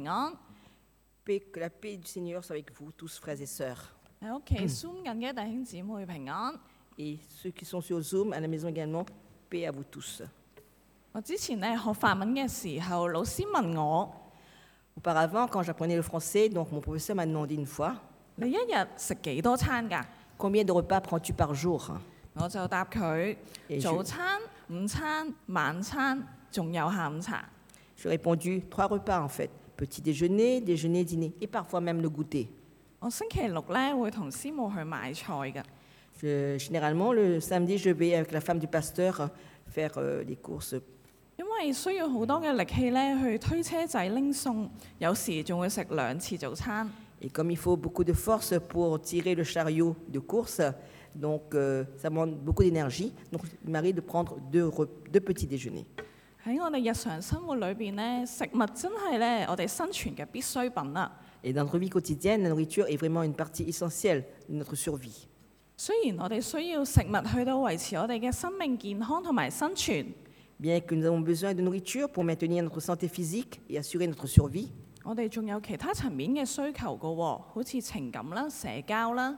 安。 Que la paix du Seigneur soit avec vous tous, frères et sœurs. 喺屋企 Zoom 緊嘅弟兄姊妹平安。 Et ceux qui sont sur Zoom, à la maison également, paix à vous tous. 我之前咧學法文嘅時候，老師問我： Auparavant, quand j'apprenais le français, donc mon professeur m'a demandé une fois, 你一日食幾多餐㗎？ combien de repas prends-tu par jour? 我就答佢： Et 早餐、午餐、晚餐，仲有下午茶。 je répondu 3 repas en fait. Petit déjeuner, déjeuner, dîner et parfois même le goûter. 我星期六咧會同師母去買菜㗎。 Généralement, le samedi, je vais avec la femme du pasteur faire les courses. 因為需要好多嘅力氣咧去推車仔拎餸，有時仲會食2次早餐。 Et comme il faut beaucoup de force pour tirer le chariot de course, donc ça demande beaucoup d'énergie. Donc il m'arrive de prendre 2 petits déjeuners. 喺我哋日常生活裏邊咧，食物真係咧我哋生存嘅必需品啦。 Et dans notre vie quotidienne, la nourriture est vraiment une partie essentielle de notre survie. 雖然我哋需要食物去到維持我哋嘅生命健康同埋生存， Bien que nous avons besoin de nourriture pour maintenir notre santé physique et assurer notre survie, 我哋仲有其他層面嘅需求㗎喎，好似情感啦、社交啦。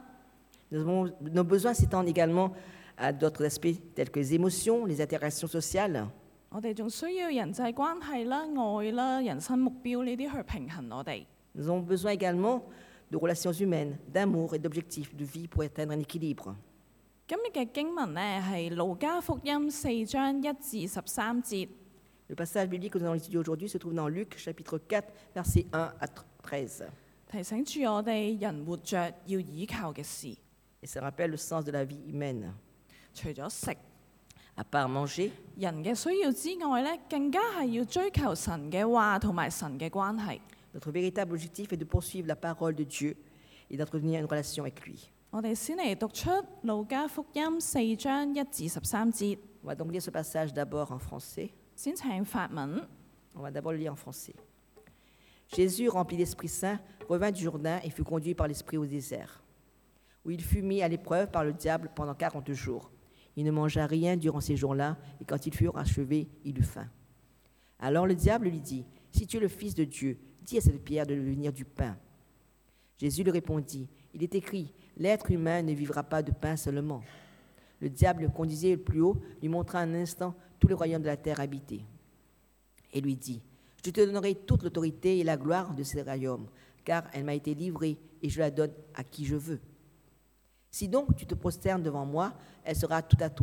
nos besoins s'étendent également à d'autres aspects tels que les émotions, les interactions sociales. 我哋仲需要人際關係啦、愛啦、人生目標呢啲去平衡我哋。 Nous avons besoin également de relations humaines, d'amour et d'objectifs de vie pour atteindre un équilibre. 今日嘅經文呢係路加福音4章1至13節。 Le passage biblique que nous allons étudier aujourd'hui se trouve dans Luc chapitre 4, versets 1 à 13. 提醒住我哋人活着要倚靠嘅事， Et ça rappelle le sens de la vie humaine. 除咗食 À part manger, 人嘅需要之外呢，更加係要追求神嘅話同埋神嘅關係。 notre véritable objectif est de poursuivre la parole de Dieu et d'entretenir une relation avec lui. 我哋先嚟讀出路加福音4章1至13節。 On va donc lire ce passage d'abord en français. 先請法文。 On va d'abord le lire en français. Jésus, rempli d'Esprit Saint, revint du Jourdain et fut conduit par l'Esprit au désert, où il fut mis à l'épreuve par le diable pendant 40 jours. Il ne mangea rien durant ces jours-là, et quand ils furent achevés, il eut faim. Alors le diable lui dit, « Si tu es le Fils de Dieu, dis à cette pierre de devenir du pain. » Jésus lui répondit, « Il est écrit, l'être humain ne vivra pas de pain seulement. » Le diable le conduisait le plus haut, lui montra un instant tous les royaumes de la terre habités, et lui dit, « Je te donnerai toute l'autorité et la gloire de ces royaumes, car elle m'a été livrée, et je la donne à qui je veux. Si donc tu te prosternes devant moi, elle sera toute à toi. »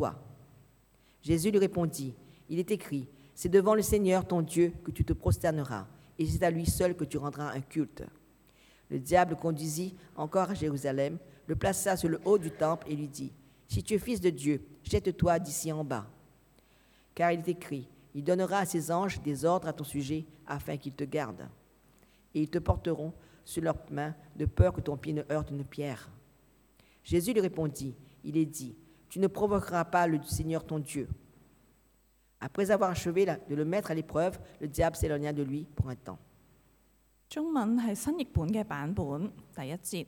Jésus lui répondit, « Il est écrit, c'est devant le Seigneur ton Dieu que tu te prosterneras, et c'est à lui seul que tu rendras un culte. » Le diable le conduisit encore à Jérusalem, le plaça sur le haut du temple et lui dit, « Si tu es fils de Dieu, jette-toi d'ici en bas. Car il est écrit, il donnera à ses anges des ordres à ton sujet afin qu'ils te gardent. Et ils te porteront sur leurs mains de peur que ton pied ne heurte une pierre. » Jésus lui répondit, il est dit, « Tu ne provoqueras pas le Seigneur ton Dieu. » Après avoir achevé de le mettre à l'épreuve, le diable s'éloigna de lui pour un temps. 中文係新譯本嘅版本，第1節。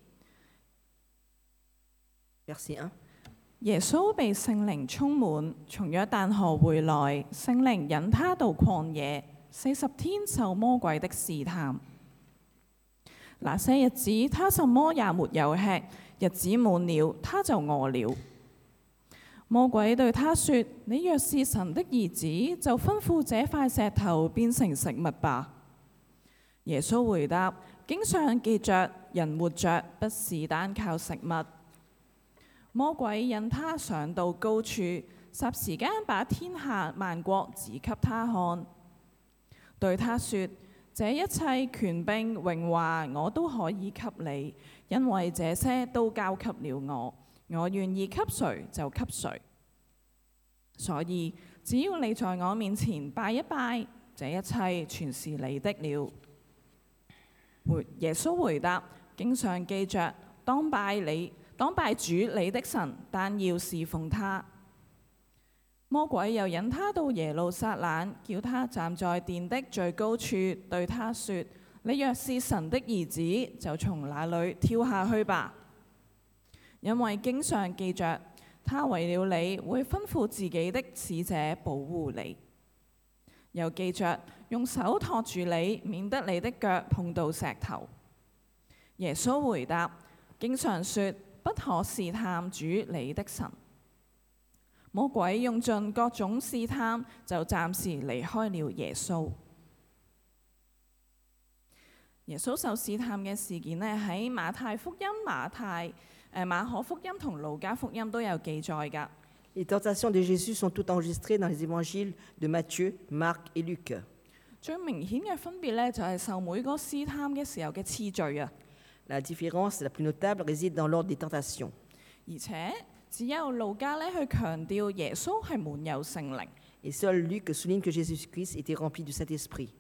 Verset 1. 耶穌被聖靈充滿，從約旦河回來，聖靈引他到曠野，40天受魔鬼的試探。那些日子，他什麼也沒有吃，日子滿了，他就餓了。魔鬼對他說：你若是神的兒子，就吩咐這塊石頭變成食物吧。耶穌回答：經上記着，人活着不是單靠食物。魔鬼引他上到高處，霎時間把天下萬國指給他看，對他說：這一切權柄榮華我都可以給你，因為這些都交給了我，我願意給誰就給誰。所以只要你在我面前拜一拜，這一切全是你的了。耶穌回答：經上記着，當拜主你的神，但要侍奉他。魔鬼又引他到耶路撒冷，叫他站在殿的最高處，對他說：你若是神的兒子，就從那裏跳下去吧。因為經上記着，他為了你會吩咐自己的使者保護你。 又記着用手托住你，免得你的腳碰到石頭。耶穌回答：經上說，不可試探主你的神。魔鬼用盡各種試探，就暫時離開了耶穌。耶穌受試探嘅事件呢，喺馬太福音、馬可福音同路加福音都有記載㗎。 Les tentations de Jésus sont toutes enregistrées dans les évangiles de Matthieu, Marc et Luc. 最明顯嘅分別呢，就係受每個試探嘅時候嘅次序啊。 La différence la plus notable réside dans l'ordre des tentations. 而且只有路加呢去強調耶穌係滿有聖靈。 Et seul Luc souligne que Jésus-Christ était rempli du Saint-Esprit.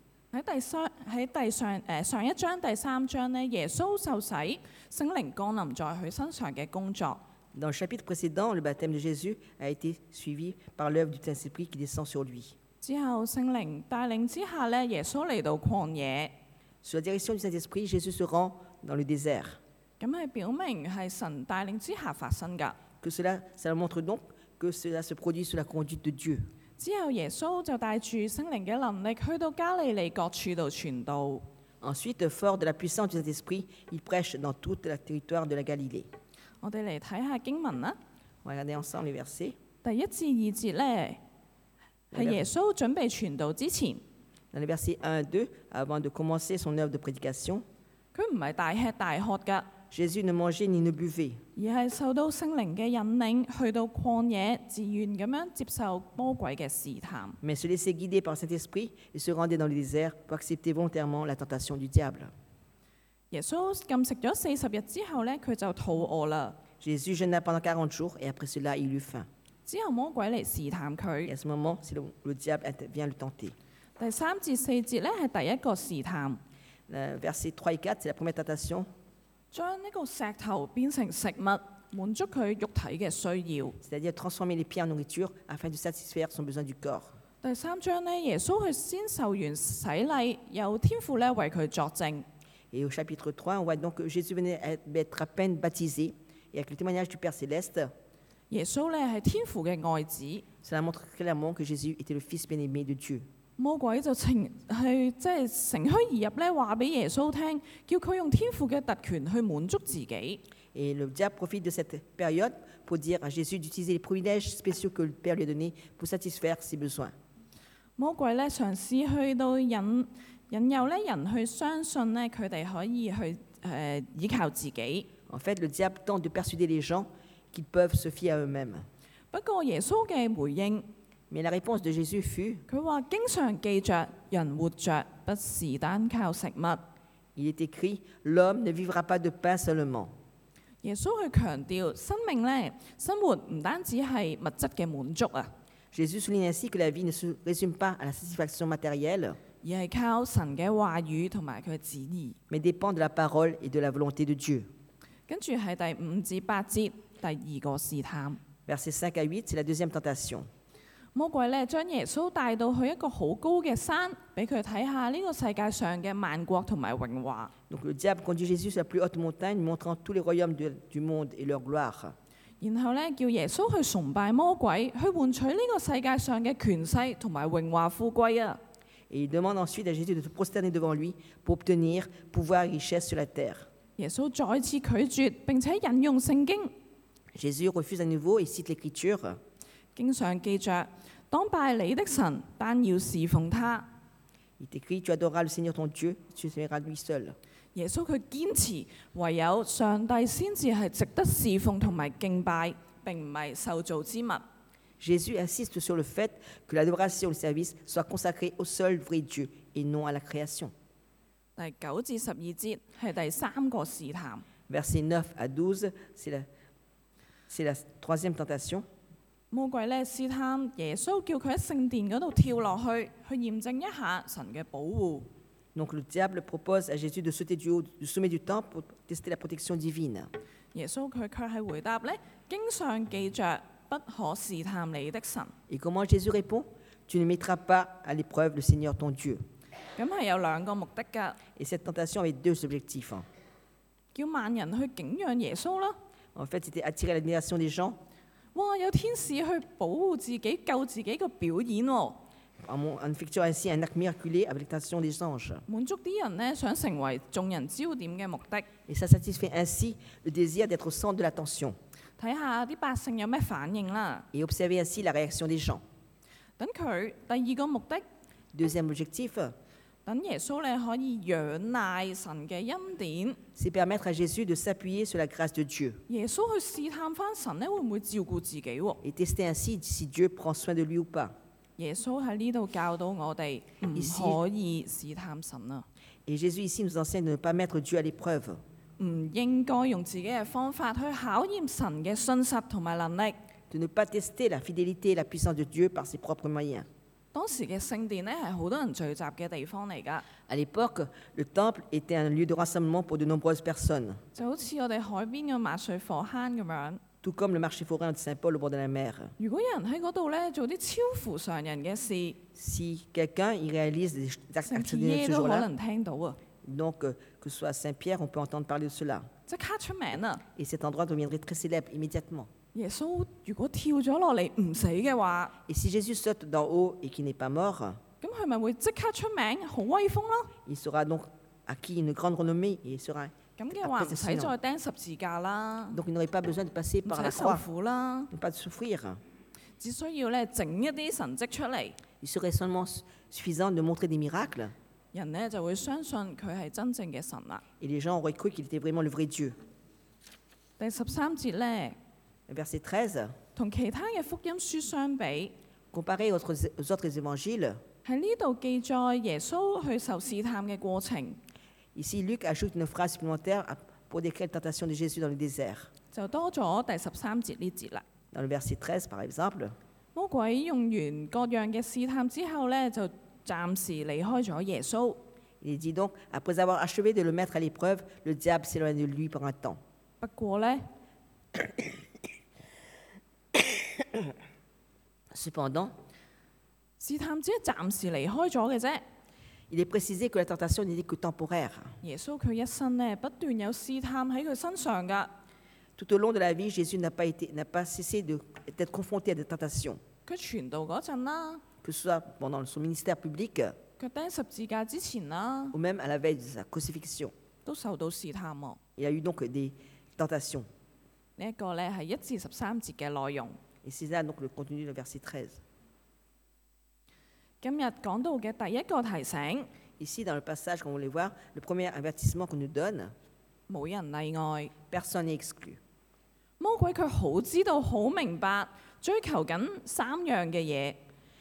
喺上一章第3章呢，耶穌受洗，聖靈降臨在佢身上嘅工作。 Dans le chapitre précédent, le baptême de Jésus a été suivi par l'œuvre du Saint-Esprit qui descend sur lui. 之後聖靈帶領之下呢，耶穌嚟到曠野。 Sous la direction du Saint-Esprit, Jésus se rend dans le désert. 咁係表明係神帶領之下發生㗎。 Ça montre donc que cela se produit sous la conduite de Dieu. 之後耶穌就帶住聖靈嘅能力去到加利利各處度傳道。 Ensuite, fort de la puissance du Saint-Esprit, il prêche dans tout le territoire de la Galilée. 我哋嚟睇下經文啦。 On va regarder ensemble les versets. 第1至2節呢，係耶穌準備傳道之前， Dans les versets 1 à 2, avant de commencer son œuvre de prédication, 佢唔係大吃大喝㗎， Jésus ne mangeait ni ne buvait. 而係受到聖靈嘅引領，去到曠野，自願咁樣接受魔鬼嘅試探。 Mais se laissait guider par le Saint-Esprit et se rendait dans le désert pour accepter volontairement la tentation du diable. 耶穌禁食咗40日之後呢，佢就肚餓啦。 Jésus jeûna pendant 40 jours et après cela, il eut faim. 之後魔鬼嚟試探 Et 佢。 à ce moment, c'est le diable vient le tenter. 第3至4節呢係第一個試探， Versets 3 et 4, c'est la première tentation, 將呢個石頭變成食物，滿足佢肉體嘅需要。 c'est-à-dire transformer les pierres en nourriture afin de satisfaire son besoin du corps. 第3章呢，耶穌佢先受完洗禮，有天父咧為佢作證。 Et au chapitre 3, on voit donc que Jésus venait d'être à peine baptisé. Et avec le témoignage du Père Céleste, 耶穌咧係天父嘅愛子， cela montre clairement que Jésus était le Fils bien-aimé de Dieu. 魔鬼就乘虛而入咧，話俾耶穌聽，叫佢用天父嘅特權去滿足自己。 Et le diable profite de cette période pour dire à Jésus d'utiliser les privilèges spéciaux que le Père lui a donnés pour satisfaire ses besoins. 魔鬼咧嘗試去到引誘咧人去相信咧，佢哋可以去依靠自己。 En fait, le diable tente de persuader les gens qu'ils peuvent se fier à eux-mêmes. 不過耶穌嘅回應， Mais la réponse de Jésus fut, 佢話經常記着，人活着不是單靠食物。 il est écrit, l'homme ne vivra pas de pain seulement. 耶穌去強調生命咧，生活唔單止係物質嘅滿足啊， Jésus souligne ainsi que la vie ne se résume pas à la satisfaction matérielle, 而係靠神嘅話語同埋佢嘅旨意。 mais dépend de la parole et de la volonté de Dieu. 跟住係第5至8節，第二個試探。 Versets 5 à 8, c'est la deuxième tentation. 魔鬼咧將耶穌帶到去一個好高嘅山，俾佢睇下呢個世界上嘅萬國同埋榮華。 Donc le diable conduit Jésus sur la plus haute montagne, montrant tous les royaumes du monde et leur gloire. 然後咧叫耶穌去崇拜魔鬼，去換取呢個世界上嘅權勢同埋榮華富貴啊！ Et il demande ensuite à Jésus de se prosterner devant lui pour obtenir pouvoir et richesse sur la terre. 耶穌再次拒絕並且引用聖經， Jésus refuse à nouveau et cite l'Écriture. 經上記着：當拜你的神，單要侍奉他。 Il est écrit, tu adoreras le Seigneur ton Dieu, tu seras lui seul. 耶穌佢堅持唯有上帝先至係值得侍奉同埋敬拜，並唔係受造之物。 Jésus insiste sur le fait que l'adoration et le service soient consacrés au seul vrai Dieu et non à la création. 第9至12節係第3個試探。 Versets 9 à 12, c'est la troisième tentation. 魔鬼咧試探耶穌，叫佢喺聖殿嗰度跳落去，去驗證一下神嘅保護。 Donc le diable propose à Jésus de sauter du sommet du temple pour tester la protection divine. 耶穌佢卻係回答咧：經上記着，不可試探你的神。 Et comment Jésus répond? Tu ne mettras pas à l'épreuve le Seigneur ton Dieu. 咁係有2個目的㗎， Et cette tentation avait deux objectifs. 叫萬人去敬仰耶穌啦。 En fait, c'était attirer l'admiration des gens. 哇！有天使去保護自己、救自己嘅表演喎。 en effectuant ainsi un acte miraculé avec l'attention des anges. 滿足啲人呢想成為眾人焦點嘅目的。 Et ça satisfait ainsi le désir d'être au centre de l'attention 睇下啲百姓有咩反應啦。 et observer ainsi la réaction des gens. 等佢第二個目的， Deuxième objectif, 等耶穌咧可以仰賴神嘅恩典。 c'est permettre à Jésus de s'appuyer sur la grâce de Dieu 耶穌去試探翻神咧會唔會照顧自己喎？ et tester ainsi si Dieu prend soin de lui ou pas. 耶穌喺呢度教導我哋唔可以試探神啊， Et Jésus ici nous enseigne de ne pas mettre Dieu à l'épreuve, 唔應該用自己嘅方法去考驗神嘅信實同埋能力。 de ne pas tester la fidélité et la puissance de Dieu par ses propres moyens. 當時嘅聖殿咧係好多人聚集嘅地方嚟㗎， À l'époque, le temple était un lieu de rassemblement pour de nombreuses personnes, 就好似我哋海邊嘅麥穗火坑咁樣。 tout comme le marché forain de Saint-Paul au bord de la mer. 如果有人喺嗰度咧做啲超乎常人嘅事， Si quelqu'un y réalise des actes 聖 exceptionnels 耶 ce 都可 jour-là, 能聽到啊， donc que ce soit à Saint-Pierre, on peut entendre parler de cela. 即刻出名啊！ Et cet endroit deviendrait très célèbre immédiatement. 耶穌如果跳咗落嚟唔死嘅話， Et si Jésus saute d'en haut et qu'il n'est pas mort, 咁佢咪會即刻出名，好威風咯。 il sera donc acquis une grande renommée et il sera 咁嘅話唔使再釘十字架啦， donc il n'aurait pas besoin de passer 唔 par la 使受 croix, 苦啦， ne pas de souffrir. 只需要咧整一啲神蹟出嚟， Il serait seulement suffisant de montrer des miracles 人咧就會相信佢係真正嘅神啦。 et les gens auraient cru qu'il était vraiment le vrai Dieu. 第13節咧， Verset 13, 同其他嘅福音書相比， comparé aux autres évangiles, 喺呢度記載耶穌去受試探嘅過程， ici Luc ajoute une phrase supplémentaire pour décrire la tentation de Jésus dans le désert. 就多咗第13節呢節啦。 Dans le verset 13, par exemple, 魔鬼用完各樣嘅試探之後咧，就暫時離開咗耶穌。 il dit donc, après avoir achevé de le mettre à l'épreuve, le diable s'éloigne de lui pour un temps. 不過咧， Cependant, 試探只係暫時離開咗嘅啫。 il est précisé que la tentation n'était que temporaire. 耶穌佢一生咧不斷有試探喺佢身上㗎。 Tout au long de la vie, Jésus n'a pas cessé d'être confronté à des tentations, 佢傳道嗰陣啦， que ce soit pendant son ministère public 佢釘十字架之前啦， ou même à la veille de sa crucifixion. 都受到試探喎。 Il y a eu donc des tentations. 呢一個咧係1至13節嘅內容。 Et c'est là donc le contenu du verset 13. 今日講到嘅第一個提醒， Ici, dans le passage, comme vous voulez voir, le premier avertissement qu'on nous donne, 冇人例外。 personne n'est exclu. 魔鬼佢好知道、好明白，追求緊3樣嘅嘢：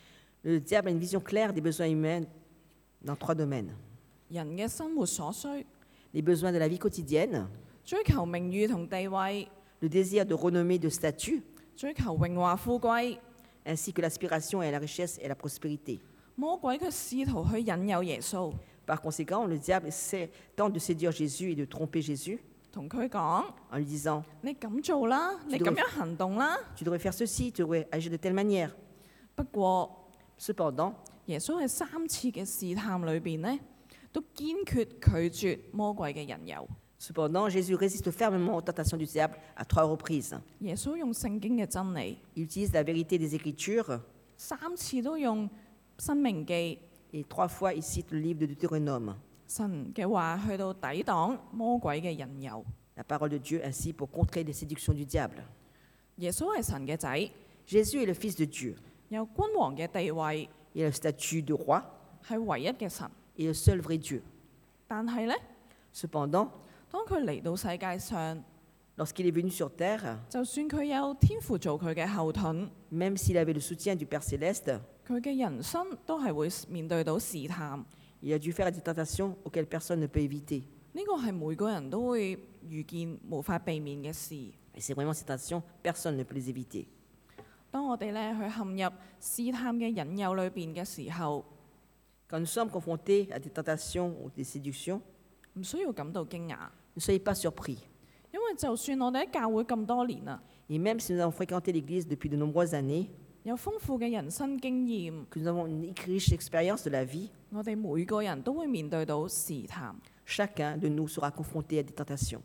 Le diable a une vision claire des besoins humains dans 3 domaines. 人嘅生活所需， Les besoins de la vie quotidienne, 追求名譽同地位， le désir de renommée, de statut, 追求榮華富貴。 ainsi que l'aspiration à la richesse et à la prospérité. 魔鬼佢試圖去引誘耶穌， Par conséquent, le diable tente de séduire Jésus et de tromper Jésus 同佢講： en lui disant, 你咁做啦，你咁樣行動啦。 tu devrais faire ceci, tu devrais agir de telle manière. 不過 Cependant, 耶穌喺3次嘅試探裏邊呢，都堅決拒絕魔鬼嘅引誘。 cependant, Jésus résiste fermement aux tentations du diable à 3 reprises. 耶穌用聖經嘅真理， Il utilise la vérité des Écritures 3次都用申命記 et 3 fois il cite le livre de Deutéronome, 神嘅話去到抵擋魔鬼嘅引誘。 la parole de Dieu ainsi pour contrer les séductions du diable. 耶穌係神嘅仔， Jésus est le Fils de Dieu. 有君王嘅地位， Il a le statut de roi 係唯一嘅神。 et le seul vrai Dieu. 但係呢， Cependant, 當佢嚟到世界上， lorsqu'il est venu sur terre, 就算佢有天父做佢嘅後盾， même s'il avait le soutien du Père céleste, 佢嘅人生都係會面對到試探。 il a dû faire des tentations auxquelles personne ne peut éviter. 呢個係每個人都會遇見、無法避免嘅事。 Et c'est vraiment ces tentations, personne ne peut les éviter. 當我哋咧去陷入試探嘅引誘裏邊嘅時候， Quand nous sommes confrontés à des tentations ou des séductions, 唔需要感到驚訝， ne soyez pas surpris. 因為就算我哋喺教會咁多年啦， Et même si nous avons fréquenté l'Église depuis de nombreuses années, 有豐富嘅人生經驗， que nous avons une riche expérience de la vie, 我哋每個人都會面對到試探。 chacun de nous sera confronté à des tentations.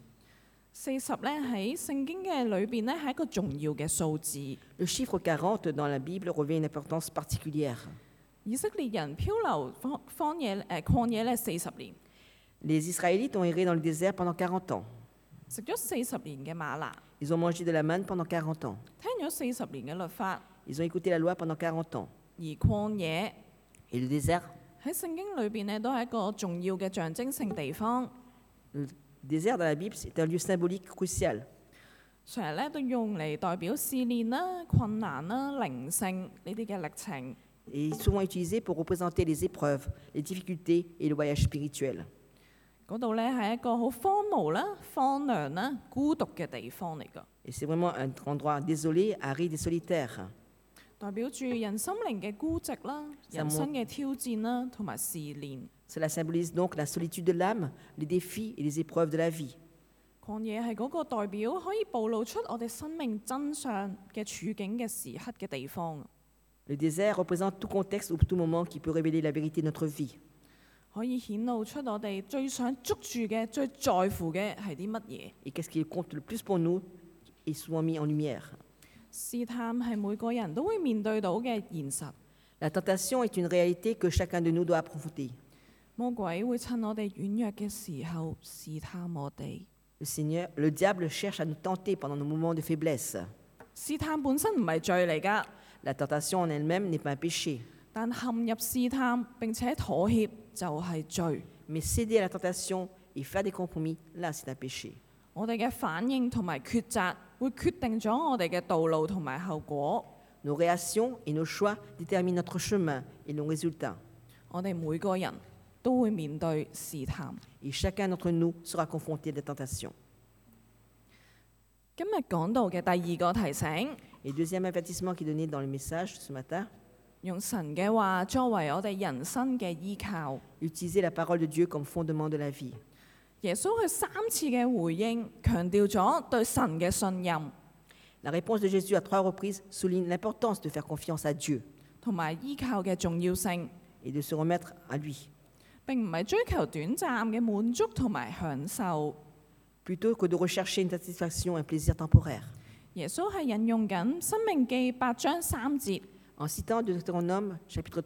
40咧喺聖經嘅裏邊咧係一個重要嘅數字。 Le chiffre 40 dans la Bible revêt une importance particulière. 以色列人漂流曠野咧40年， Les Israélites ont erré dans le désert pendant 40 ans. 食咗40年嘅嗎哪， Ils ont mangé de la manne pendant 40 ans. 聽咗40年嘅律法， Ils ont écouté la loi pendant 40 ans. 而曠野 Et le désert, 喺聖經裏邊咧都係一個重要嘅象徵性地方， le désert dans la Bible, c'est un lieu symbolique crucial. 成日咧都用嚟代表試煉啦、困難啦、靈性呢啲嘅歷程。 Et il est souvent utilisé pour représenter les épreuves, les difficultés et le voyage spirituel. 嗰度咧係一個好荒蕪啦、荒涼啦、孤獨嘅地方嚟㗎， Et c'est vraiment un endroit désolé, aride et solitaire. 代表住人心靈嘅孤寂啦、人生嘅挑戰啦同埋試煉。 Cela symbolise donc la solitude de l'âme, les défis et les épreuves de la vie. 曠野係嗰個代表可以暴露出我哋生命真相嘅處境嘅時刻嘅地方， Le désert représente tout contexte ou tout moment qui peut révéler la vérité de notre vie. 可以顯露出我哋最想捉住嘅、最在乎嘅係啲乜嘢。 Et qu'est-ce qui compte le plus pour nous est souvent mis en lumière. 試探係每個人都會面對到嘅現實， La tentation est une réalité que chacun de nous doit affronter. 魔鬼會趁我哋軟弱嘅時候試探我哋。 Le diable cherche à nous tenter pendant nos moments de faiblesse. 試探本身唔係罪嚟㗎， La tentation en elle-même n'est pas un péché. 但陷入試探並且妥協就係罪。 Mais céder à la tentation et faire des compromis, là c'est un péché. 我哋嘅反應同埋抉擇會決定咗我哋嘅道路同埋後果。 Nos réactions et nos choix déterminent notre chemin et nos résultats. 我哋每個人都會面對試探。 Et chacun d'entre nous sera confronté à des tentations. 今日講到嘅第二個提醒， Et deuxième avertissement qui est donné dans le message ce matin, 用神嘅話作為我哋人生嘅依靠。 utiliser la parole de Dieu comme fondement de la vie. 耶穌佢3次嘅回應，強調咗對神嘅信任， La réponse de Jésus à 3 reprises souligne l'importance de faire confiance à Dieu 同埋依靠嘅重要性， et de se remettre à lui, 並唔係追求短暫嘅滿足同埋享受。 plutôt que de rechercher une satisfaction et un plaisir temporaire. 耶穌係引用緊《申命記》8章3節， En citant Deutéronome chapitre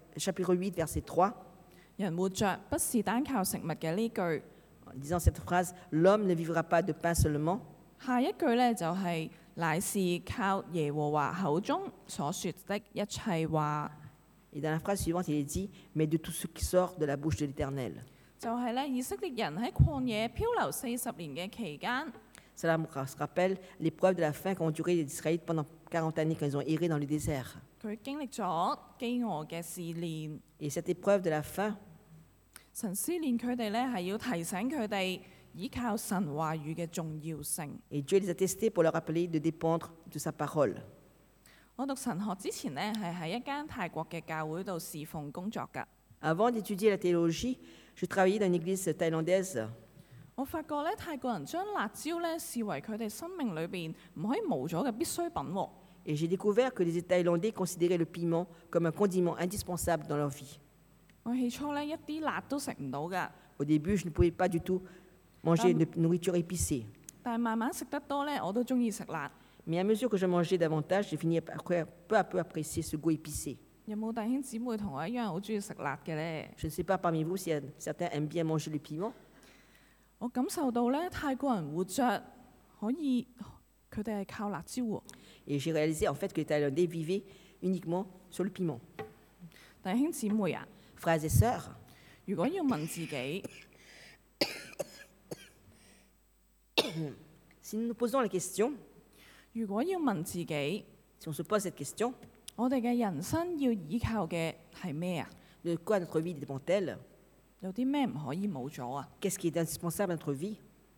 8 verset 3, 人活着不是單靠食物嘅呢句。 en disant cette phrase, l'homme ne vivra pas de pain seulement, 下一句呢，就係、乃是靠耶和華口中所說的一切話， et dans la phrase suivante il est dit, mais de tout ce qui sort de la bouche de l'Éternel. 就係咧以色列人喺曠野漂流40年嘅期間， Cela me rappelle l'épreuve de la faim qu'ont duré les Israélites pendant 40 années quand ils ont erré dans le désert. 佢經歷咗飢餓嘅試煉。 Et cette épreuve de la faim, 神試煉佢哋咧，係要提醒佢哋依靠神話語嘅重要性。 et Dieu les a testés pour leur rappeler de dépendre de sa parole. 我讀神學之前呢，係喺一間泰國嘅教會度侍奉工作㗎。 Avant d'étudier la théologie, je travaillais dans une église thaïlandaise. 我發覺咧，泰國人將辣椒咧視為佢哋生命裏邊唔可以冇咗嘅必需品喎。 Et j'ai découvert que les Thaïlandais considéraient le piment comme un condiment indispensable dans leur vie. 我起初咧一啲辣都食唔到㗎， Au début, je ne pouvais pas du tout manger de nourriture épicée. 但係慢慢食得多咧，我都中意食辣。 Mais à mesure que je mangeais davantage, j'ai fini peu à peu apprécier ce goût épicé. 有冇弟兄姊妹同我一樣好中意食辣嘅咧？ Je ne sais pas parmi vous si certains aiment bien manger le piment. 我感受到咧，泰國人活着可以，佢哋係靠辣椒喎。 Et j'ai réalisé en fait que les Thaïlandais vivaient uniquement sur le piment. 弟兄姊妹啊， Frères et sœurs, 如果要問自己， si nous nous posons la question, 如果要問自己， si on se pose cette question, 我哋嘅人生要依靠嘅係咩啊？ de quoi notre vie dépend-elle? 有啲咩唔可以冇咗啊？ Qu'est-ce qui est indispensable à notre vie?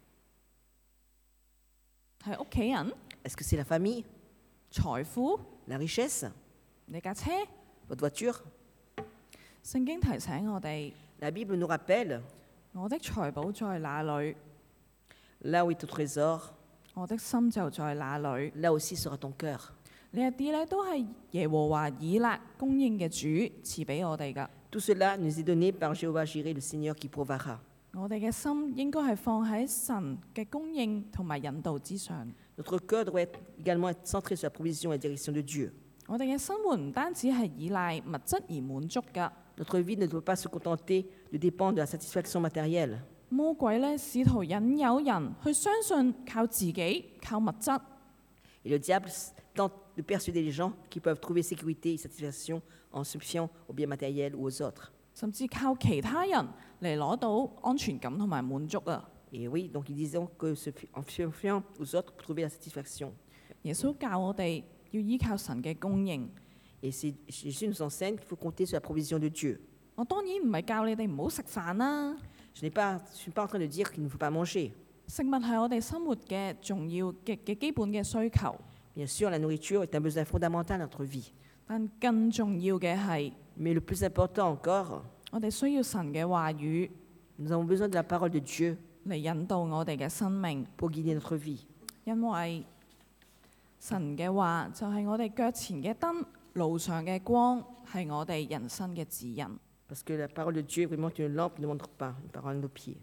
係屋企人、 Est-ce que c'est la famille, 財富、 la richesse, 你架車？ votre voiture? 聖經提醒我哋， La Bible nous rappelle, 我的財寶在哪裏， là où est ton trésor, 我的心就在哪裏。 là aussi sera ton cœur. 呢一啲咧都係耶和華以勒供應嘅主賜俾我哋噶。 Tout cela nous est donné par Jéhovah Jireh, le Seigneur qui prouvera. 我哋嘅心應該係放喺神嘅供應同埋引導之上。 Notre cœur doit également être centré sur la provision et la direction de Dieu. 我哋嘅生活唔單止係依賴物質而滿足㗎。 Notre vie ne doit pas se contenter de dépendre de la satisfaction matérielle. 魔鬼咧試圖引誘人去相信靠自己、靠物質， Et le diable tente de persuader les gens qu'ils peuvent trouver sécurité et satisfaction en se fiant aux biens matériels ou aux autres. 甚至靠其他人嚟攞到安全感同埋滿足啊！ Et oui, donc ils disent que en se fiant aux autres pour trouver la satisfaction. 耶穌教我哋要依靠神嘅供應。 Et Jésus nous enseigne qu'il faut compter sur la provision de Dieu. 我當然唔係教你哋唔好食飯啦， Je ne suis pas en train de dire qu'il ne faut pas manger. 食物係我哋生活嘅重要嘅基本嘅需求。 Bien sûr, la nourriture est un besoin fondamental dans notre vie. 但更重要嘅係， Mais le plus important encore, 我哋需要神嘅話語 nous avons besoin de la parole de Dieu 嚟引導我哋嘅生命， pour guider notre vie. 因為神嘅話就係我哋腳前嘅燈，路上嘅光，係我哋人生嘅指引。 Parce que la parole de Dieu est vraiment une lampe, ne montre pas une parole à nos pieds.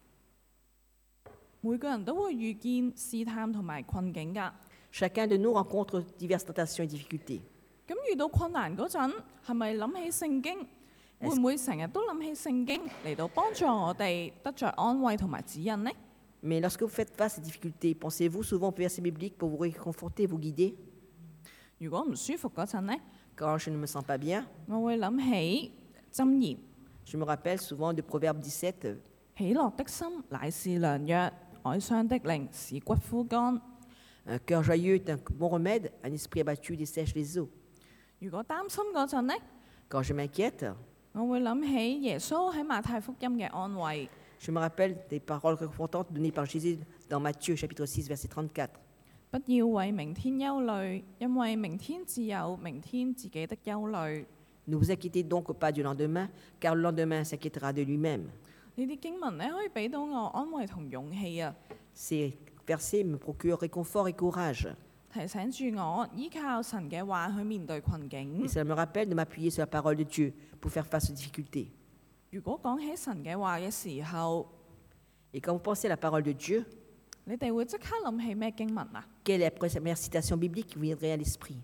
每個人都會遇見試探同埋困境㗎。 Chacun de nous rencontre diverses tentations et difficultés. 咁遇到困難嗰陣，係咪諗起聖經？會唔會成日都諗起聖經嚟到幫助我哋得着安慰同埋指引呢？ Mais lorsque vous faites face à ces difficultés, pensez-vous souvent aux versets bibliques pour vous réconforter, vous guider? 如果唔舒服嗰陣呢， Quand je ne me sens pas bien, 我會諗起箴言： je me rappelle souvent de Proverbe 17. 喜樂的心乃是良藥，哀傷的靈使骨枯乾。 Un cœur joyeux est un bon remède, un esprit abattu dessèche les eaux. 如果擔心嗰陣呢， Quand je m'inquiète, 我會諗起耶穌喺馬太福音嘅安慰： je me rappelle des paroles réconfortantes données par Jésus dans Matthieu chapitre 6 verset 34. 不要為明天憂慮，因為明天自有明天自己的憂慮。 Ne vous inquiétez donc pas du lendemain, car le lendemain s'inquiétera de lui-même. 呢啲經文咧可以俾到我安慰同勇氣啊！ Ces versets me procurent réconfort et courage. 提醒住我依靠神嘅話去面對困境 Et。cela me rappelle de m'appuyer sur la parole de Dieu pour faire face aux difficultés. 如果講起神嘅話嘅時候， Et quand vous pensez à la parole de Dieu, 你哋會即刻諗起咩經文啊？ quelle est la première citation biblique qui vous viendrait à l'esprit?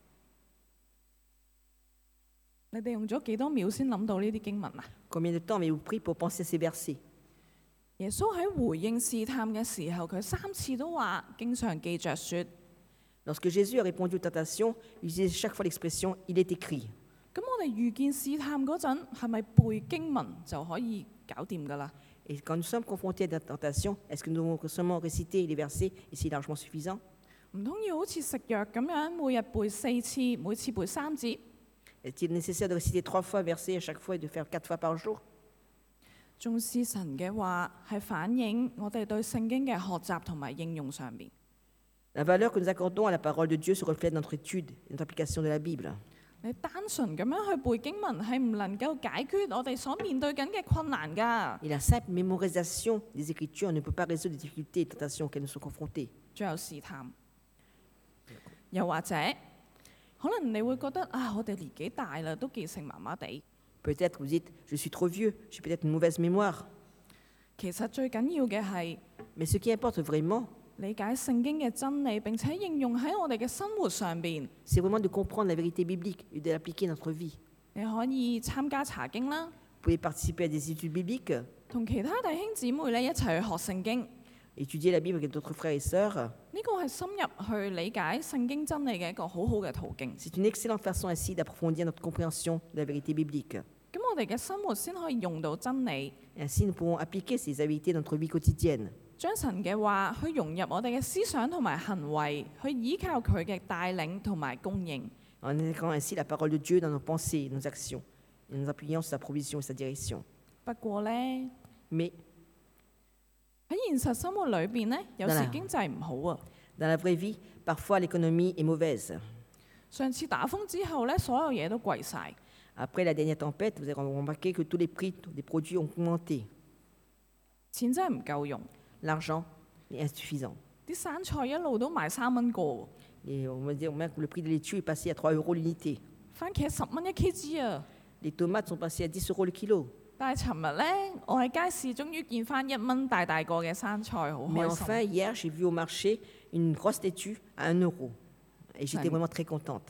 你哋用咗幾多秒先諗到呢啲經文啊？ Combien de temps avez-vous pris pour penser à ces versets? 耶穌喺回應試探嘅時候，佢3次都話：經常記着說。 Lorsque Jésus a répondu aux tentations, il utilisait chaque fois l'expression « il est écrit ». 咁我哋遇見試探嗰陣，係咪背經文就可以搞掂㗎啦？ Et quand nous sommes confrontés à des tentations, est-ce que nous devons seulement réciter les versets et c'est largement suffisant? 唔通要好似食藥咁樣，每日背4次，每次背3節？ Est-il nécessaire de réciter 3 fois versets à chaque fois et de faire 4 fois par jour? 重視神嘅話係反映我哋對聖經嘅學習同埋應用上邊。 La valeur que nous accordons à la parole de Dieu se reflète dans notre étude et notre application de la Bible. 你單純咁樣去背經文係唔能夠解決我哋所面對緊嘅困難㗎。 Et la simple mémorisation des Écritures ne peut pas résoudre les difficultés et tentations auxquelles nous sommes confrontés. 仲有試探，又或者可能你會覺得啊，我哋年紀大啦，都記性麻麻地。 Peut-être vous dites, je suis trop vieux, j'ai peut-être une mauvaise mémoire. 其實最緊要嘅係 Mais ce qui importe vraiment, 理解聖經嘅真理，並且應用喺我哋嘅生活上邊。 c'est vraiment de comprendre la vérité biblique et de l'appliquer dans notre vie. 你可以參加查經啦， Vous pouvez participer à des études bibliques, 同其他弟兄姊妹咧一齊去學聖經。 étudier la Bible avec d'autres frères et sœurs. 呢個係深入去理解聖經真理嘅一個好好嘅途徑。 C'est une excellente façon ainsi d'approfondir notre compréhension de la vérité biblique. 咁我哋嘅生活先可以用到真理， Ainsi, nous pouvons appliquer ces vérités dans notre vie quotidienne. 將神嘅話去融入我哋嘅思想同埋行為，去依靠佢嘅帶領同埋供應。 En intégrant ainsi la parole de Dieu dans nos pensées et nos actions, et nous appuyant sur sa provision et sa direction. 不過呢， Mais 喺現實生活裏邊呢，有時嗱經濟唔好啊。 dans la vraie vie, parfois l'économie est mauvaise. 上次打風之後呢，所有嘢都貴晒， Après la dernière tempête, vous avez remarqué que tous les prix des produits ont augmenté. 錢真係唔夠用。 L'argent est insuffisant. 啲生菜一路都賣3蚊個喎， Et on va dire même que le prix de laitue est passé à 3 € l'unité. 番茄10蚊1 kg 啊！ Les tomates sont passées à 10 € le kilo. 但係尋日呢，我喺街市終於見翻1蚊大大個嘅生菜，好 Mais 開心。 enfin, hier, j'ai vu au marché une grosse laitue à 1 €. Et j'étais Ouais. vraiment très contente.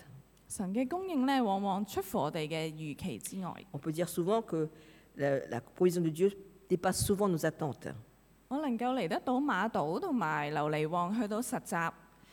神嘅供應咧，往往出乎我哋嘅預期之外。 On peut dire souvent que la provision de Dieu dépasse souvent nos attentes. 我能夠嚟得到馬島同埋琉璃旺去到實習，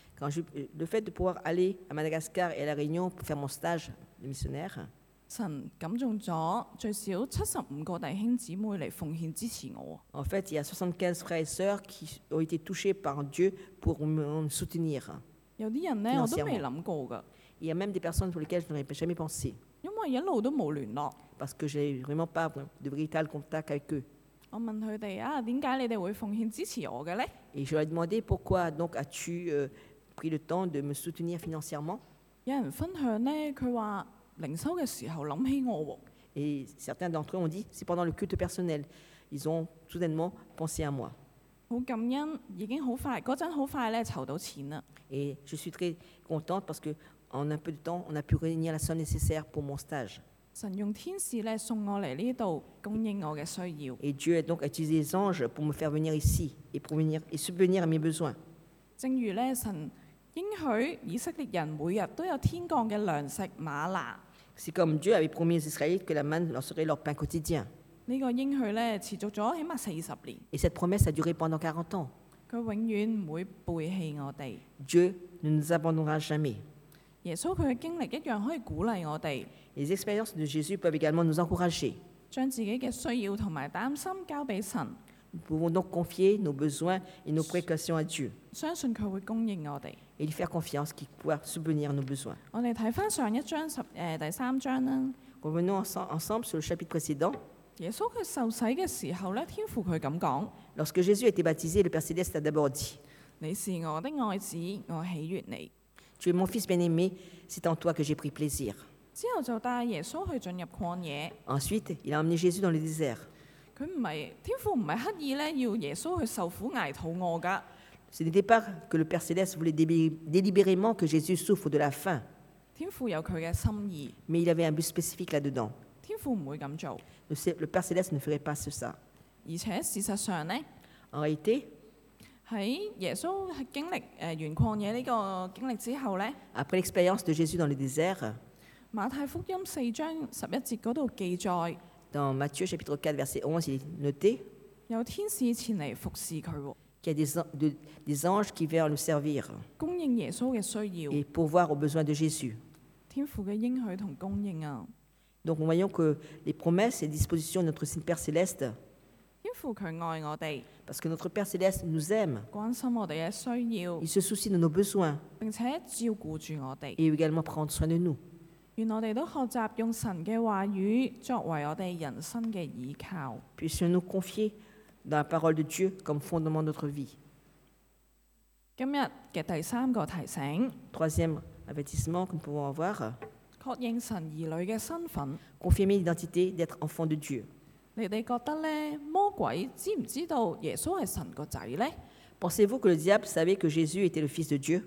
Le fait de pouvoir aller à Madagascar et à La Réunion pour faire mon stage de missionnaire, 神感動咗最少75個弟兄姊妹嚟奉獻支持我。 en fait, il y a 75 frères et sœurs qui ont été touchés par Dieu pour me soutenir. 有啲人咧我都未諗過㗎， Il y a même des personnes pour lesquelles je n'aurais jamais pensé, 因為一路都冇聯絡。 parce que je n'ai vraiment pas de véritable contact avec eux. 我問佢哋啊，點解你哋會奉獻支持我嘅呢？ Et je leur ai demandé pourquoi donc as-tu pris le temps de me soutenir financièrement. 有人分享呢，佢話靈修嘅時候諗起我喎。 Et certains d'entre eux ont dit, c'est pendant le culte personnel. Ils ont soudainement pensé à moi. 好感恩，已經好快嗰陣好快咧籌到錢啦。 Et je suis très contente parce qu'en un peu de temps, on a pu réunir la somme nécessaire pour mon stage. 神用天使咧送我嚟呢度供應我嘅需要。 Et Dieu a donc utilisé les anges pour me faire venir ici et subvenir à mes besoins. 正如咧神應許以色列人每日都有天降嘅糧食嗎哪， C'est comme Dieu avait promis aux Israélites que la manne leur serait leur pain quotidien. 呢個應許咧持續咗起碼40年， Et cette promesse a duré pendant 40 ans. 佢永遠唔會背棄我哋。 Dieu ne nous abandonnera jamais. 耶穌佢嘅經歷一樣可以鼓勵我哋， Les expériences de Jésus peuvent également nous encourager. 將自己嘅需要同埋擔心交俾神， Nous pouvons donc confier nos besoins et nos précautions à Dieu 相信佢會供應我哋。 et lui faire confiance qu'il pourra subvenir à nos besoins. 我哋睇翻上一章第3章啦。 Revenons ensemble sur le chapitre précédent. 耶穌佢受洗嘅時候咧，天父佢咁講： Lorsque Jésus a été baptisé, le Père Céleste a d'abord dit, 你是我的愛子，我喜悅你。 Tu es mon Fils bien-aimé, c'est en toi que j'ai pris plaisir. 之後就帶耶穌去進入曠野。 Ensuite, il a emmené Jésus dans le désert. 佢唔係天父唔係刻意咧要耶穌去受苦捱肚餓㗎。 Ce n'était pas que le Père Céleste voulait délibérément que Jésus souffre de la faim, 天父有佢嘅心意， mais il avait un but spécifique là-dedans. 天父唔會咁做。 Le Père Céleste ne ferait pas ça. 而且事實上呢， En réalité, 喺耶穌係經歷完曠野呢個經歷之後呢， après l'expérience de Jésus dans le désert, 馬太福音4章11節嗰度記載， dans Matthieu chapitre 4, verset 11, il est noté 有天使前嚟服侍佢喎， qu'il y a des anges qui viennent le servir 供應耶穌嘅需要。 et pourvoir aux besoins de Jésus. 天父嘅應許同供應啊， Donc nous voyons que les promesses et les dispositions de notre Père Céleste, 天父佢愛我哋， parce que notre Père Céleste nous aime, 關心我哋嘅需要， il se soucie de nos besoins 並且照顧住我哋。 et également prendre soin de nous. 願我哋都學習用神嘅話語作為我哋人生嘅依靠。 Puissions-nous confier dans la parole de Dieu comme fondement de notre vie. 今日嘅第3個提醒， Troisième avertissement que nous pouvons avoir, 確認神兒女嘅身份。 confirmer l'identité d'être enfant de Dieu. 你哋覺得呢？魔鬼知唔知道耶穌係神個仔呢？ Pensez-vous que le diable savait que Jésus était le Fils de Dieu?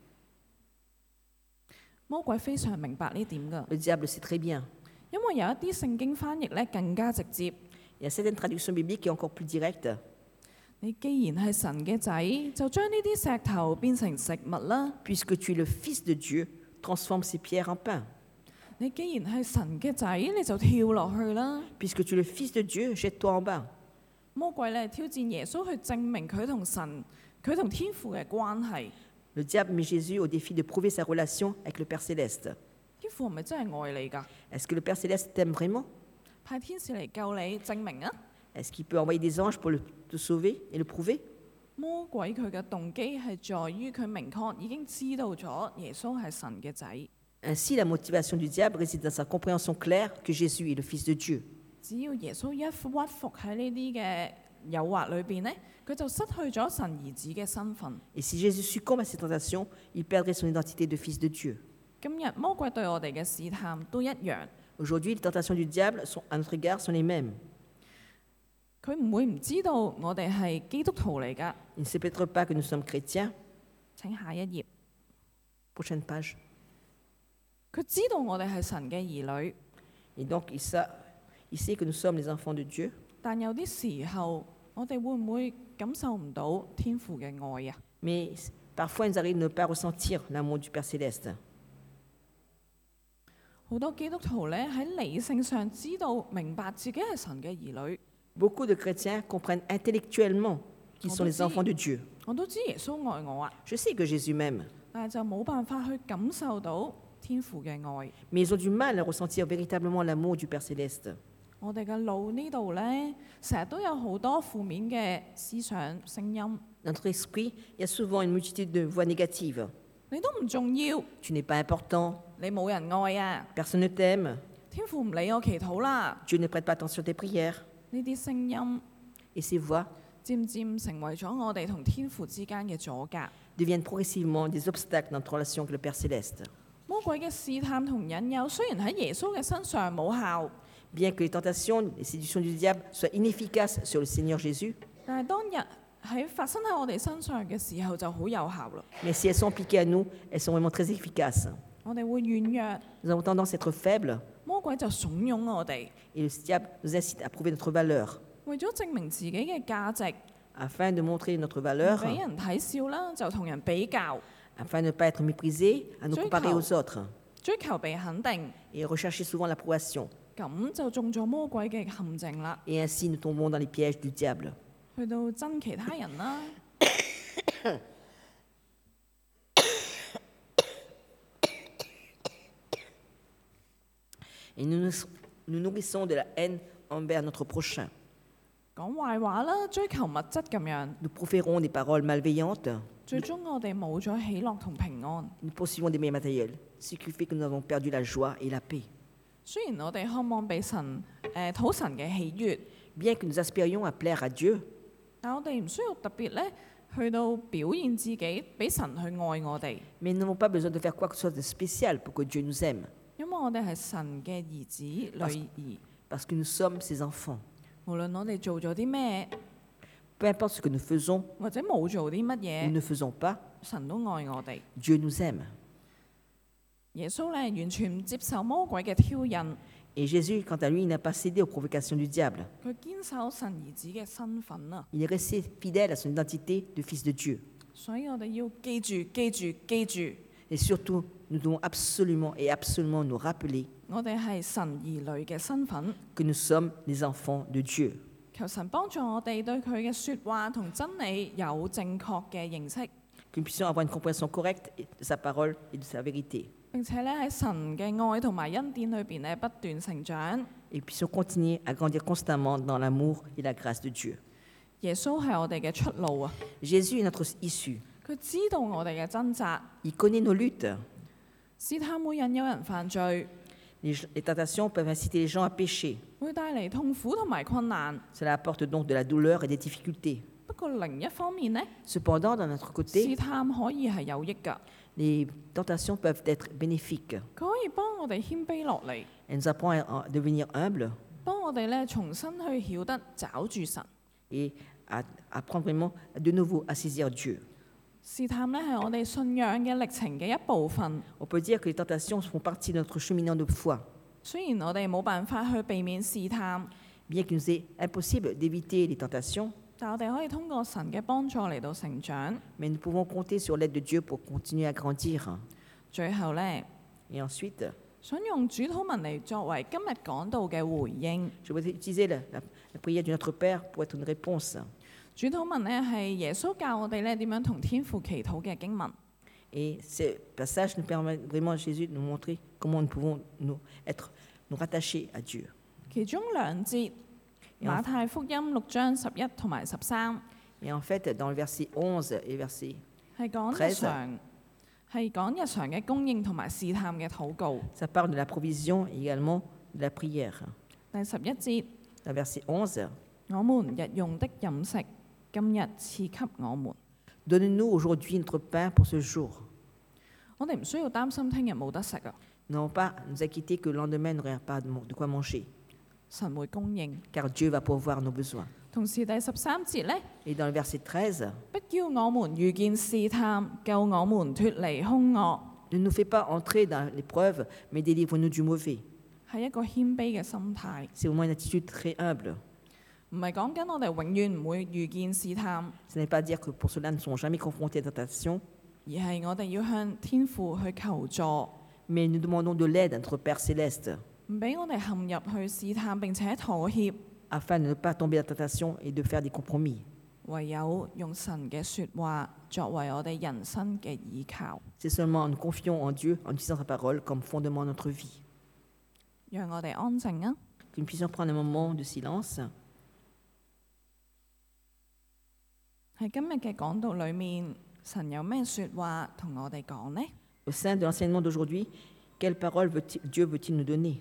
魔鬼非常明白呢點㗎， Le diable le sait très bien. 因為有一啲聖經翻譯咧更加直接。 Il y a certaines traductions bibliques qui sont encore plus directes. 你既然係神嘅仔，就將呢啲石頭變成食物啦。 Puisque tu es le Fils de Dieu, transforme ces pierres en pain. 你既然係神嘅仔，你就跳落去啦。 Puisque tu es le Fils de Dieu, jette-toi en bas. 魔鬼咧挑戰耶穌去證明佢同神、佢同天父嘅關係。 Le diable met Jésus au défi de prouver sa relation avec le Père Céleste. 天父係咪真係愛你㗎？ Est-ce que le Père Céleste t'aime vraiment? 派天使嚟救你，證明啊！ Est-ce qu'il peut envoyer des anges pour te sauver et le prouver? 魔鬼佢嘅動機係在於佢明確已經知道咗耶穌係神嘅仔。 Ainsi, la motivation du diable réside dans sa compréhension claire que Jésus est le Fils de Dieu. 只要耶穌一屈服喺呢啲嘅誘惑裏邊呢，佢就失去咗神兒子嘅身份。 Et si Jésus succombe à ces tentations, il perdrait son identité de Fils de Dieu. 今日魔鬼對我哋嘅試探都一樣， Aujourd'hui, les tentations du diable à notre égard sont les mêmes. 佢唔會唔知道我哋係基督徒嚟㗎。 Il ne sait peut-être pas que nous sommes chrétiens. 請下一頁， Prochaine page. 佢知道我哋係神嘅兒女， Et donc, il sait que nous sommes les enfants de Dieu. 但有啲時候我哋會唔會感受唔到天父嘅愛啊？ Mais parfois, il nous arrive de ne pas ressentir l'amour du Père Céleste. 好多基督徒咧喺理性上知道明白自己係神嘅兒女， Beaucoup de chrétiens comprennent intellectuellement qu'ils sont les enfants de Dieu. 我都知耶穌愛我啊， Je sais que Jésus m'aime, 但係就冇辦法去感受到天父嘅愛。 mais ils ont du mal à ressentir véritablement l'amour du Père Céleste. 我哋嘅腦呢度咧，成日都有好多負面嘅思想聲音， Dans notre esprit, il y a souvent une multitude de voix négatives. 你都唔重要， Tu n'es pas important, 你冇人愛啊， personne ne t'aime, 天父唔理我祈禱啦。 Dieu ne prête pas attention à tes prières. 呢啲聲音 Et ces voix 漸漸成為咗我哋同天父之間嘅阻隔。 deviennent progressivement des obstacles dans notre relation avec le Père Céleste. 魔鬼嘅試探同引誘，雖然喺耶穌嘅身上冇效， Bien que les tentations, les séductions du diable soient inefficaces sur le Seigneur Jésus, 但係當日喺發生喺我哋身上嘅時候就好有效啦。 mais si elles sont appliquées à nous, elles sont vraiment très efficaces. 我哋會軟弱， Nous avons tendance à être faibles 魔鬼就慫恿我哋， et le diable nous incite à prouver notre valeur. 為咗證明自己嘅價值， Afin de montrer notre 唔 valeur, 俾人睇笑啦，就同人比較， afin de ne pas être méprisés, à nous Dieu comparer cause. aux autres 追求被肯定， et rechercher souvent l'approbation. 咁就中咗魔鬼嘅陷阱啦。 Et ainsi, nous tombons dans les pièges du diable. 去到憎其他人啦， Et nous nourrissons de la haine envers notre prochain. 講壞話啦，追求物質咁樣， Nous proférons des paroles malveillantes. 最終我哋冇咗喜樂同平安。 Nous poursuivons des biens matériels, ce qui fait que nous avons perdu la joie et la paix. 雖然我哋渴望被神討神嘅喜悅， Bien que nous aspirions à plaire à Dieu, 但我哋唔需要特別咧去到表現自己，俾神去愛我哋， mais nous n'avons pas besoin de faire quoi que ce soit de spécial pour que Dieu nous aime, 因為我哋係神嘅兒子女兒。 parce que nous sommes ses enfants. 無論我哋做咗啲咩， Peu importe ce que nous faisons 或者冇做啲乜 ou 嘢， ne faisons pas, 神都愛我哋。 Dieu nous aime. 耶穌咧完全唔接受魔鬼嘅挑釁， Et Jésus, quant à lui, il n'a pas cédé aux provocations du diable. 佢堅守神兒子嘅身份啊！ Il est resté fidèle à son identité de fils de Dieu. 所以我哋要記住、記住、記住， Et surtout, nous devons absolument et absolument nous rappeler 我哋係神兒女嘅身份。 que nous sommes les enfants de Dieu. 求神幫助我哋對佢嘅説話同真理有正確嘅認識， Que nous puissions avoir une compréhension correcte de sa parole et de sa vérité. 並且咧喺神嘅愛同埋恩典裏邊咧不斷成長。 Et puissions continuer à grandir constamment dans l'amour et la grâce de Dieu. 耶穌係我哋嘅出路啊！ Jésus est notre issue. 佢知道我哋嘅掙扎， Il connaît nos luttes. 試探會引誘人犯罪， Les tentations peuvent inciter les gens à pécher. 會帶嚟痛苦同埋困難。 Cela apporte donc de la douleur et des difficultés. 不過另一方面呢， Cependant, d'un autre côté, 試探可以係有益㗎， les tentations peuvent être bénéfiques. 佢可以幫我哋謙卑落嚟， Elle nous apprend à devenir humble 幫我哋咧重新去曉得找住神。 et à apprendre vraiment de nouveau à saisir Dieu. 試探咧係我哋信仰嘅歷程嘅一部分。 On peut dire que les tentations font partie de notre cheminement de foi. 雖然我哋冇辦法去避免試探， Bien qu'il nous est impossible d'éviter les tentations, 但我哋可以通過神嘅幫助嚟到成長。 mais nous pouvons compter sur l'aide de Dieu pour continuer à grandir. 最後呢， Et ensuite, 想用主禱文嚟作為今日講道嘅回應。 je voudrais utiliser la prière du Notre Père pour être une réponse. 主禱文呢係耶穌教我哋咧點樣同天父祈禱嘅經文。 Et ce passage nous permet vraiment à Jésus de nous montrer comment nous pouvons nous rattacher à Dieu. 其中兩節，馬太福音6章11同埋13 Et en fait, dans le verset 11 et verset, 係講日常嘅供應同埋試探嘅禱告。 ça parle de la provision et également de la prière. 第11節， Dans le verset 11, 我們日用的飲食，今日賜給我們。 Donne-nous aujourd'hui notre pain pour ce jour. 我哋唔需要擔心聽日冇得食啊， Nous n'avons pas à nous inquiéter que le lendemain n'aurait pas de quoi manger, 神會供應。 car Dieu va pourvoir nos besoins. 同時第13節呢， Et dans le verset 13, 不叫我們遇見試探，救我們脱離兇惡， ne nous fais pas entrer dans l'épreuve, mais délivre-nous du mauvais. 係一個謙卑嘅心態， C'est vraiment une attitude très humble. 唔係講緊我哋永遠唔會遇見試探， Ce n'est pas dire que pour cela nous ne serons jamais confrontés à la tentation, 而係我哋要向天父去求助， mais nous demandons de l'aide à notre Père céleste 唔俾我哋陷入去試探並且妥協， afin de ne pas tomber dans la tentation et de faire des compromis. 唯有用神嘅説話作為我哋人生嘅依靠。 C'est seulement en nous confiant en Dieu, en utilisant sa parole comme fondement de notre vie. 讓我哋安靜啊！ Que nous puissions prendre un moment de silence. 喺今日嘅講道裏面，神有咩説話同我哋講呢？ Au sein de l'enseignement d'aujourd'hui, quelle parole Dieu veut-il nous donner?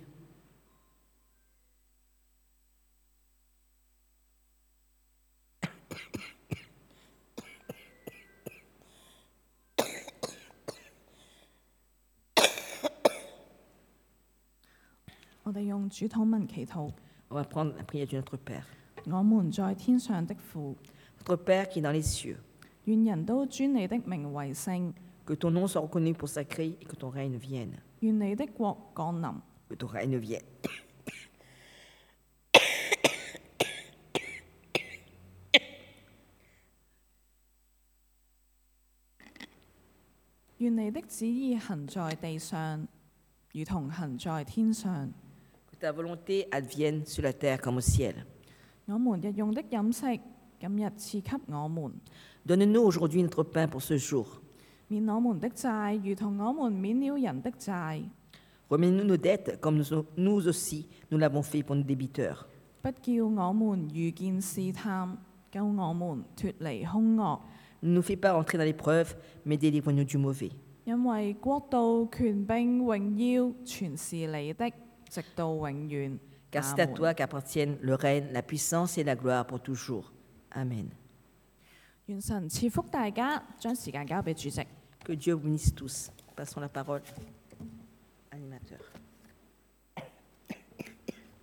On va用主禱文祈禱。 On va prendre la prière de notre Père. 我們在天上的父， Notre Père qui est dans les cieux, 願人都尊你的名為聖， que ton nom soit reconnu pour sacré et que ton règne vienne. 願你的國降臨。 Que ton règne vienne. 願你的旨意行在地上，如同行在天上。 Que ta volonté advienne sur la terre comme au ciel. 我們日用的飲食，今日賜給我們， Donne-nous aujourd'hui notre pain pour ce jour. 免我們的債，如同我們免了人的債。 Remets-nous nos dettes comme nous aussi nous l'avons fait pour nos débiteurs. 不叫我們遇見試探，救我們脱離兇惡。 Ne nous fais pas entrer dans l'épreuve, mais délivre-nous du mauvais. 因為國度、權柄、榮耀，全是你的，直到永遠。 Car c'est à toi qu'appartiennent le règne, la puissance et la gloire pour toujours. Amen. 願神賜福大家，將時間交俾主席。 Que Dieu vous bénisse tous. Passons la parole. Animateur.